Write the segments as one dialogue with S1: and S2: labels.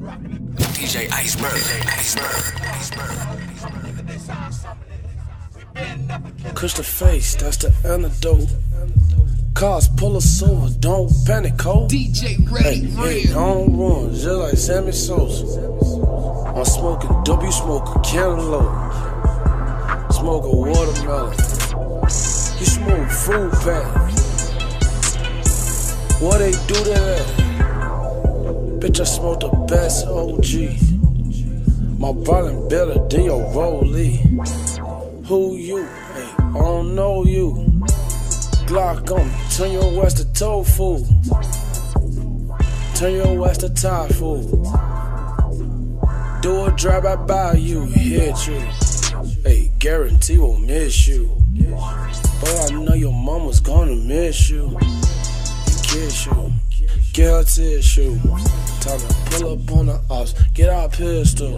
S1: DJ Iceberg.
S2: Kush the face, that's the antidote. Cars pull us over, don't panic, ho.
S1: DJ Ready
S2: Hey, don't run, just like Sammy Sosa. I'm smoking dope, you smoke a cantaloupe. Smoke a watermelon. You smoke fruit pack. What they do to that? Bitch, I smoke the best OG. My volume better than your rollie. Who you? Hey, I don't know you. Glock on me, turn your ass to tofu. Turn your ass to Thai food. Do a drive-by you, hit you. Hey, guarantee we'll miss you. But I know your mama's gonna miss you. Kiss you, get her tissue. Time to pull up on the ops, get our pistols.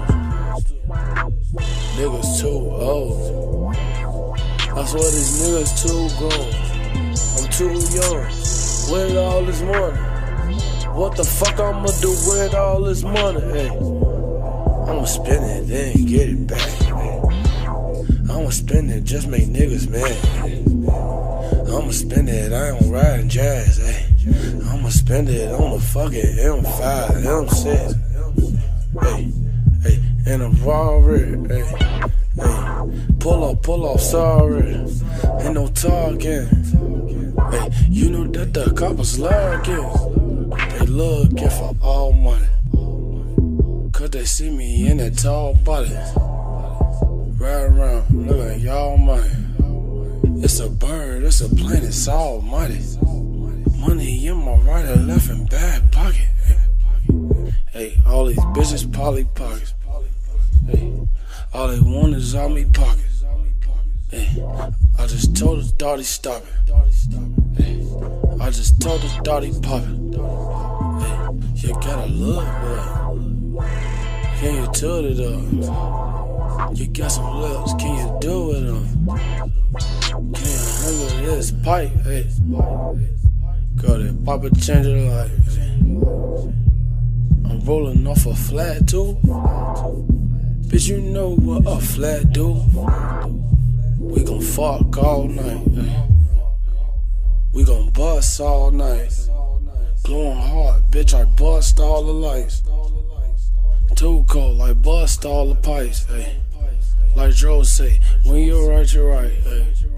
S2: Niggas too old. I swear these niggas too grown. I'm too young. With all this money, what the fuck I'ma do with all this money? Hey, I'ma spend it, then get it back. I'ma spend it, just make niggas mad. I'ma spend it, I ain't riding jazz. Hey, I'ma spend it on the fucking M5, M6. Hey, hey, and a Ferrari. Hey, hey, pull up, sorry. Ain't no talking. Hey, you know that the coppers lurking. They looking for all money. Cause they see me in that tall body. Ride around, look at y'all money. It's a bird, it's a plane, it's almighty. Money in my right and left and back pocket. Hey, all these bitches Polly Pockets. Hey, all they want is all me pockets. Hey, I just told the Dottie stop it. Hey, I just told the Dottie pop it. Hey, you gotta look, boy. Can you tilt it up? You got some lips, can you do it up? Can you handle this pipe? Hey, girl, that papa change your life. Hey. I'm rolling off a flat too. Bitch, you know what a flat do. We gon' fuck all night. Hey. We gon' bust all night. Glowing hard, bitch, I bust all the lights. Too cold, like bust all the pipes. Hey. Like Dro say, when you're right, you're right. Hey.